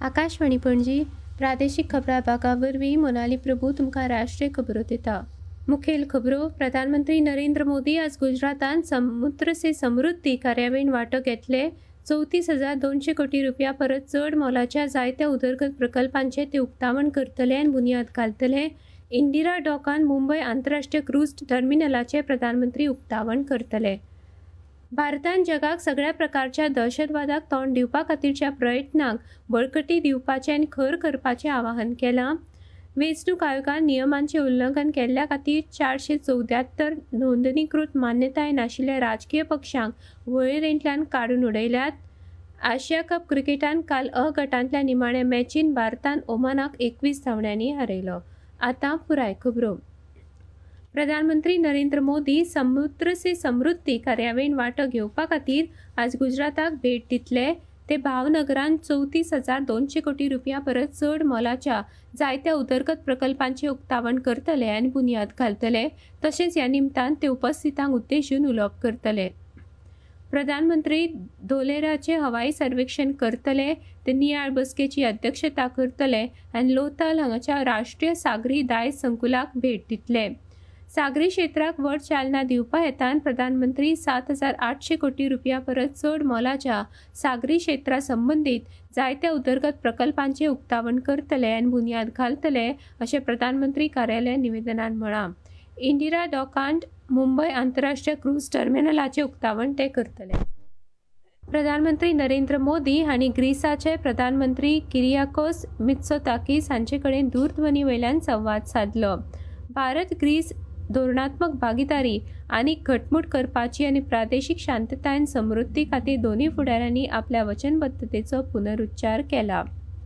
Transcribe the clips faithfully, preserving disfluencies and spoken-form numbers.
आकाशवाणी पणजी प्रादेशीक खबरां भागा वरवीं मोनाली प्रभू तुमकां राष्ट्रीय खबरो दिता। मुखेल खबरो प्रधानमंत्री नरेंद्र मोदी आज गुजरातांत समुद्र से समृद्धी कार्यावळीन वांटो घेतले। चौतीस हजार दोनशे कोटी रुपया परस चड मोलाच्या जायत्या उदरगत प्रकल्पांचे ते उक्तावण करतले आनी बुन्याद घालतले। इंदिरा डॉकान मुंबय आंतरराष्ट्रीय क्रूज टर्मिनलाचे प्रधानमंत्री उक्तावण करतले। भारतान जगाक सगळ्या प्रकारच्या दहशतवादाक तोंड दिवपा खातीरच्या प्रयत्नांक बळकटी दिवपाचें आनी खर करपाचें आवाहन केलां। वेंचणूक आयोगान नियमांचें उल्लंघन केल्ल्या खातीर चारशे चौद्यात्तर नोंदणीकृत मान्यताय नाशिल्ल्या राजकीय पक्षांक वळेरेंतल्यान काडून उडयल्यात। आशिया कप क्रिकेटान काल अ गटांतल्या निमाण्या मॅचीन भारतान ओमानाक एकवीस धांवड्यांनी हारयलो। आतां पुराय खबरो। प्रधानमंत्री नरेंद्र मोदी समुद्र से समृद्धी कार्यावळीन वांटो घेवपा खातीर आज गुजराताक भेट दितले। ते भावनगरांत चौतीस हजार दोनशे कोटी रुपया परस चड मोलाच्या जायत्या उदरगत प्रकल्पांचे उक्तावण करतले आनी बुन्याद घालतले। तशेंच ह्या निमतान ते उपस्थितांक उद्देशून उलोवप करतले। प्रधानमंत्री धोलेराचे हवाई सर्वेक्षण करतले, ते नियाळ बसकेची अध्यक्षता करतले आनी लोथल हांगाच्या राष्ट्रीय सागरी दायज संकुलाक भेट दितले। सागरी क्षेत्राक व्हड चालना दिवपा हेतान प्रधानमंत्री सात हजार आठशे कोटी रुपया परस चड मोलाच्या सागरी क्षेत्रा संबंदीत जायत्या उदरगत प्रकल्पांचे उक्तावण करतले आनी बुन्याद घालतले अशें प्रधानमंत्री कार्यालयान निवेदनांत म्हळां। इंदिरा डॉकांट मुंबय आंतरराष्ट्रीय क्रूज टर्मिनलाचे उक्तावण ते करतले। प्रधानमंत्री नरेंद्र मोदी हांणी ग्रीसाचे प्रधानमंत्री किरियाकोस मित्सोताकीस हांचे कडेन दूरध्वनी वयल्यान संवाद साधलो। भारत ग्रीस धोरणात्मक भागीदारी आनीक घटमूट करपाची आनी प्रादेशीक शांतताय आनी समृद्धी खातीर दोनूय फुडाऱ्यांनी आपल्या वचनबद्धतेचो पुनरुच्चार केला।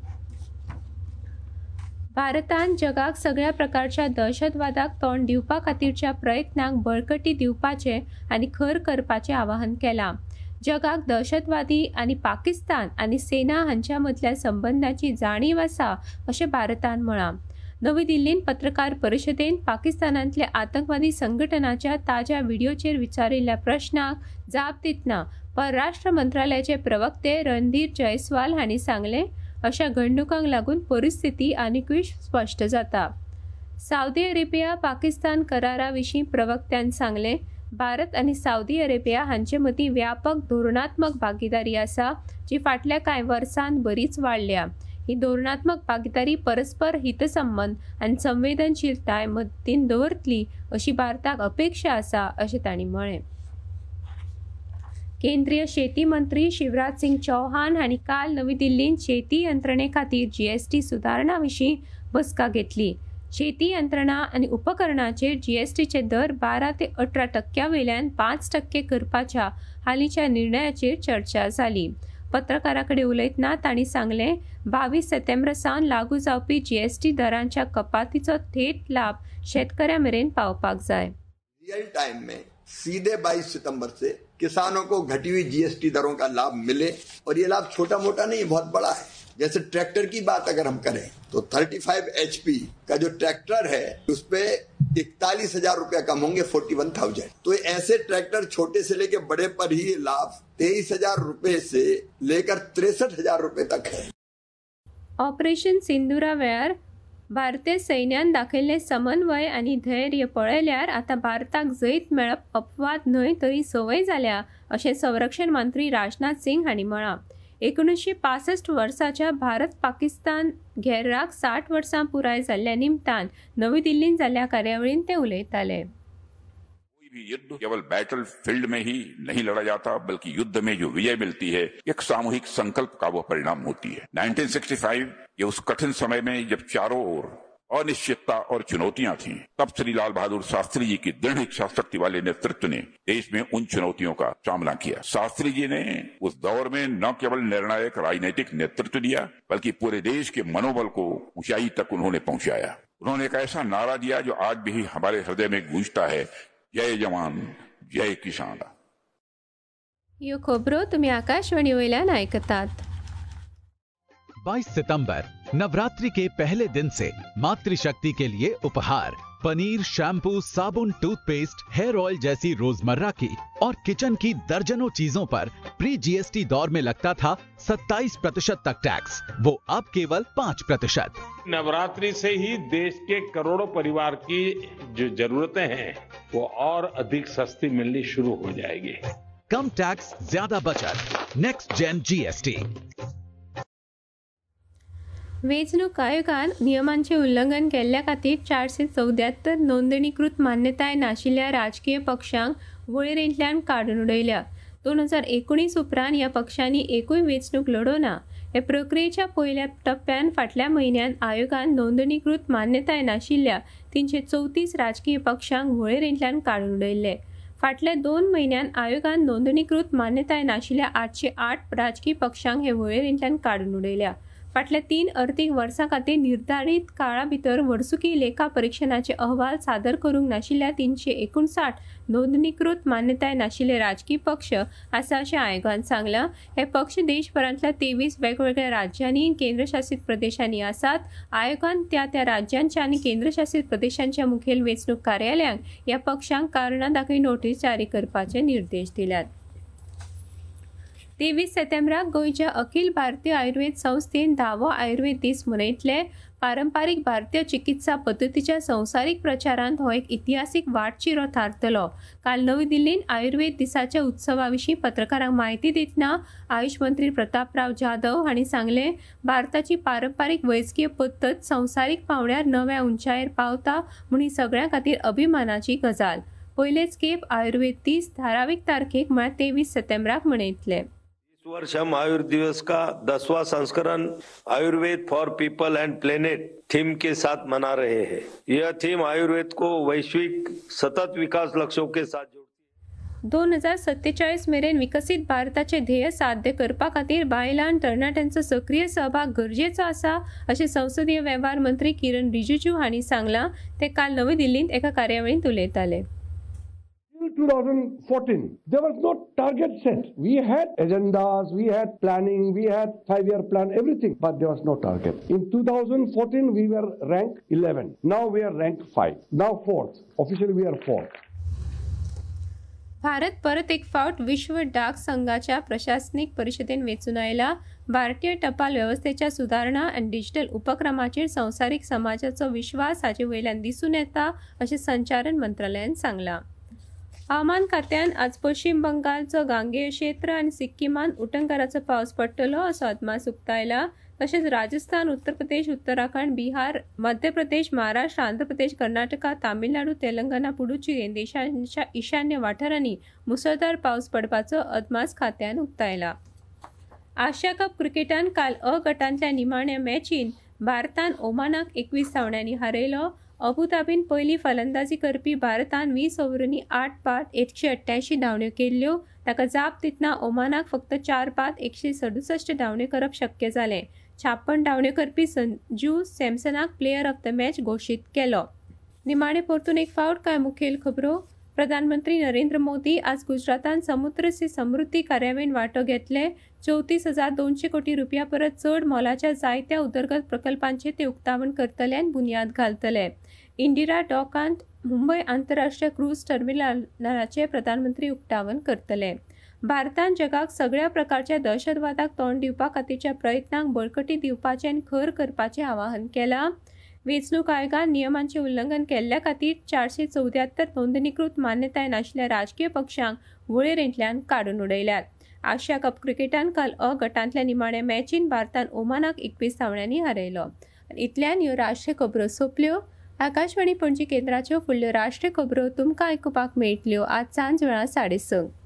भारतान जगाक सगळ्या प्रकारच्या दहशतवादाक तोंड दिवपा खातीरच्या प्रयत्नांक बळकटी दिवपाचें आनी खर करपाचें आवाहन केलां। जगाक दहशतवादी आनी पाकिस्तान आनी सेना हांच्या मदल्या संबंदांची जाणीव आसा अशें भारतान म्हळां। नवी दिल्लींत पत्रकार परिशदेंत पाकिस्तानांतल्या आतंकवादी संघटनाच्या ताज्या व्हिडिओचेर विचारिल्ल्या प्रश्नाक जाप दितना परराष्ट्र मंत्रालयाचे प्रवक्ते रणधीर जयस्वाल हांणी सांगलें, अशा घडणुकांक लागून परिस्थिती आनीकूय स्पश्ट जाता। सावदी अरेबिया पाकिस्तान करारा विशीं प्रवक्त्यान सांगलें, भारत आनी सावदी अरेबिया हांचे मदीं व्यापक धोरणात्मक भागीदारी आसा, जी फाटल्या कांय वर्सांत बरीच वाडल्या। ही धोरणात्मक भागीदारी परस्पर हितसंबंद आनी संवेदनशीलताय मतींत दवरतली अशी भारताक अपेक्षा आसा अशें तांणी म्हळें। केंद्रीय शेती मंत्री शिवराज सिंग चौहान हांणी काल नवी दिल्लींत शेती यंत्रणे खातीर जीएसटी सुदारणा विशीं बसका घेतली। शेती यंत्रणा आनी उपकरणांचेर जीएसटीचे दर बारा ते अठरा टक्क्या वयल्यान पांच टक्के करपाच्या हालींच्या निर्णयाचेर चर्चा जाली। पत्रकारां कडेन उलयतना तांणी सांगलें, बावीस सप्टेंबर सावन लागू जावपी जीएसटी दरांच्या कपातीचो थेट लाभ शेतकऱ्यां मेरेन पावपाक जाय। रियल टाइम में सीधे बाईस सितंबर से किसानों को घटी हुई जीएसटी दरों का लाभ मिले, और ये लाभ छोटा मोटा नहीं, बहुत बड़ा है। जैसे ट्रैक्टर की बात अगर हम करें तो पैंतीस एचपी का जो ट्रैक्टर है उस पे इकतालीस हजार रुपया कम होंगे, फोर्टी वन थाउजेंड। तो ऐसे ट्रैक्टर छोटे से लेके बड़े पर ही लाभ तेईस हजार रुपये से लेकर तिरसठ हजार रुपये तक है। ऑपरेशन सिंदुरा वेळार भारतीय सैन्यान दाखयल्लें समन्वय आनी धैर्य पळयल्यार आतां भारताक जैत मेळप अपवाद न्हय तरी संवय जाल्या अशें संरक्षण मंत्री राजनाथ सिंग हांणी म्हळां। एकोणीसशे पासष्ट वर्साच्या भारत पाकिस्तान घेराक साठ वर्सां पुराय जाल्ल्या निमतान नवी दिल्लींत जाल्ल्या कार्यावळींत ते उलयताले। कोई भी युद्ध केवल बैटल फील्ड में ही नहीं लड़ा जाता, बल्कि युद्ध में जो विजय मिलती है एक सामूहिक संकल्प का वो परिणाम होती है। उन्नीस सौ पैंसठ ये उस कठिन समय में जब चारों ओर अनिश्चितता और चुनौतियां थीं, तब श्री लाल बहादुर शास्त्री जी की दृढ़ इच्छा शक्ति वाले नेतृत्व ने देश में उन चुनौतियों का सामना किया। शास्त्री जी ने उस दौर में न केवल निर्णायक राजनीतिक नेतृत्व दिया, बल्कि पूरे देश के मनोबल को ऊंचाई तक उन्होंने पहुंचाया। उन्होंने एक ऐसा नारा दिया जो आज भी हमारे हृदय में गूंजता है, जय जवान जय किसान। ह्यो खबरो तुमी आकाशवाणी वयल्यान आयकतात। बाईस सितंबर नवरात्रि के पहले दिन से मातृशक्ति के लिए उपहार पनीर, शैम्पू, साबुन, टूथपेस्ट, हेयर ऑयल जैसी रोजमर्रा की और किचन की दर्जनों चीजों पर प्री जीएसटी दौर में लगता था सत्ताईस प्रतिशत तक टैक्स, वो अब केवल पाँच प्रतिशत। नवरात्रि से ही देश के करोड़ों परिवार की जो जरूरतें हैं वो और अधिक सस्ती मिलनी शुरू हो जाएगी। कम टैक्स, ज्यादा बचत, नेक्स्ट जेन जीएसटी। वेंचणूक आयोगान नियमांचे उल्लंघन केल्ल्या खातीर चारशे चौद्यात्तर नोंदणीकृत मान्यताय नाशिल्ल्या राजकीय पक्षांक वळेरेंतल्यान काडून उडयल्या। दोन हजार एकोणीस उपरांत ह्या पक्षांनी एकूय वेंचणूक लढोवना। हे प्रक्रियेच्या पयल्या टप्प्यान फाटल्या म्हयन्यात आयोगान नोंदणीकृत मान्यताय नाशिल्ल्या तीनशे चौतीस राजकीय पक्षांक वळेरेंतल्यान काडून उडयले। फाटल्या दोन म्हयन्यात आयोगान नोंदणीकृत मान्यताय नाशिल्ल्या आठशे आठ राजकीय पक्षांक हे वळेरेंतल्यान काडून उडयल्या। फाटल्या तीन अर्थीक वर्सां खातीर निर्धारीत काळा भितर वर्सुकी लेखा परीक्षणाचे अहवाल सादर करूंक नाशिल्ल्या तीनशे एकोणसाठ नोंदणीकृत मान्यताय नाशिल्ले राजकीय पक्ष आसा अशें आयोगान सांगलां। हे पक्ष देशभरांतल्या तेवीस वेगवेगळ्या राज्यांनी केंद्रशासित प्रदेशांनी आसात। आयोगान त्या त्या राज्यांच्या आनी केंद्रशासित प्रदेशांच्या मुखेल वेंचणूक कार्यालयांक ह्या पक्षांक कारणां दाखय नोटीस जारी करपाचे निर्देश दिल्यात। तेवीस सप्टेंबराक गोंयच्या अखिल भारतीय आयुर्वेद संस्थेन धावो आयुर्वेद दीस मनयतले। पारंपारीक भारतीय चिकित्सा पद्दतीच्या संवसारीक प्रचारांत हो एक इतिहासीक वाटचिरो थारतलो। काल नवी दिल्लींत आयुर्वेद दिसाच्या उत्सवा विशीं पत्रकारांक म्हायती दितना आयुष मंत्री प्रतापराव जाधव हांणी सांगलें, भारताची पारंपारीक वैजकीय पद्दत संवसारीक पांवड्यार नव्या उंचायेर पावता म्हूण ही सगळ्यां खातीर अभिमानाची गजाल। पयलेच खेप आयुर्वेद दीस थारावीक तारखेक म्हळ्यार तेवीस सप्टेंबराक मनयतले। इस वर्ष हम आयुर्वेद दिवस का दसवां संस्करण Ayurveda for people and planet theme के साथ मना रहे हैं। यह थीम आयुर्वेद को वैश्विक सतत विकास लक्ष्यों के साथ जोड़ती है। दोन हजार सत्तेचाळीस मेरेन विकसित भारताचे ध्येय साध्य करपा खातीर बायलां तरणाट्यांचो सक्रिय सहभाग गरजेचो आसा अशें संसदीय वेव्हार मंत्री किरण रिजिजू हांणी सांगलां। ते काल नवी दिल्लींत एका कार्यावळींत उलयताले। twenty fourteen, there was no target set. We had agendas, we had planning, we had five-year plan, everything, but there was no target. In two thousand fourteen, we were ranked eleven. Now we are ranked five. Now fourth. Officially, we are fourth. Bharat परत एक फावट विश्व डाक संघाच्या प्रशासनिक परिशदेन वेचून आयला। भारतीय टपाल व्यवस्थेच्या सुधारणा आनी डिजिटल उपक्रमाचेर संवसारीक समाजाचो विश्वास हाचे वयल्यान दिसून येता अशें संचारण मंत्रालयान सांगलां। हवामान खात्यान आज पश्चिम बंगालचो गांगेय क्षेत्र आनी सिक्किमान उटंगाराचो पावस पडटलो असो अदमास उक्तायला। तशेंच राजस्थान, उत्तर प्रदेश, उत्तराखंड, बिहार, मध्य प्रदेश, महाराष्ट्र, आंध्र प्रदेश, कर्नाटका, तामिळनाडू, तेलंगणा, पुडुचेरी देशांच्या ईशान्य वाठारांनी मुसळधार पावस पडपाचो अदमास खात्यान उक्तायला। आशिया कप क्रिकेटान काल अ गटांतल्या निमाण्या मॅचीन भारतान ओमानाक एकवीस धांवड्यांनी हारयलो। अबुधाबीन पयली फलंदाजी करपी भारतान वीस ओव्हरांनी आठ बाद एकशे अठ्ठ्याऐंशी धांवड्यो केल्ल्यो। ताका जाप दितना ओमानाक फक्त चार बाद एकशे सदुसश्ट धांवड्यो करप शक्य जालें। छाप्पन धांवड्यो करपी संजू सॅमसनाक प्लेयर ऑफ द मॅच घोशीत केलो। निमाणे परतून एक फावट काय मुखेल खबरो। प्रधानमंत्री नरेंद्र मोदी आज गुजरातान समुद्र से समृद्धी कार्यावळीन वांटो घेतले। चौतीस हजार दोनशे कोटी रुपया परत चड मोलाच्या जायत्या उदरगत प्रकल्पांचे ते उक्तावण करतले आनी बुन्याद घालतले। इंदिरा डॉकांत मुंबय आंतरराष्ट्रीय क्रूज टर्मिनलाचे प्रधानमंत्री उक्तावण करतले। भारतान जगाक सगळ्या प्रकारच्या दहशतवादाक तोंड दिवपा खातीरच्या प्रयत्नांक बळकटी दिवपाचे आनी खर करपाचे आवाहन केलां। वेंचणूक आयोगान नियमांचे उल्लंघन केल्ल्या खातीर चारशे चौद्यात्तर नोंदणीकृत मान्यताय नाशिल्ल्या राजकीय पक्षांक वळेरेंतल्यान काडून उडयल्यात। आशिया कप क्रिकेटान काल अ गटांतल्या निमाण्या मॅचीन भारतान ओमानाक एकवीस धांवड्यांनी हारयलो। इतल्यान ह्यो राष्ट्रीय खबरो सोंपल्यो। आकाशवाणी पणजी केंद्राच्यो फुडल्यो राष्ट्रीय खबरो तुमकां आयकुपाक मेळटल्यो आज सांज वेळा साडे स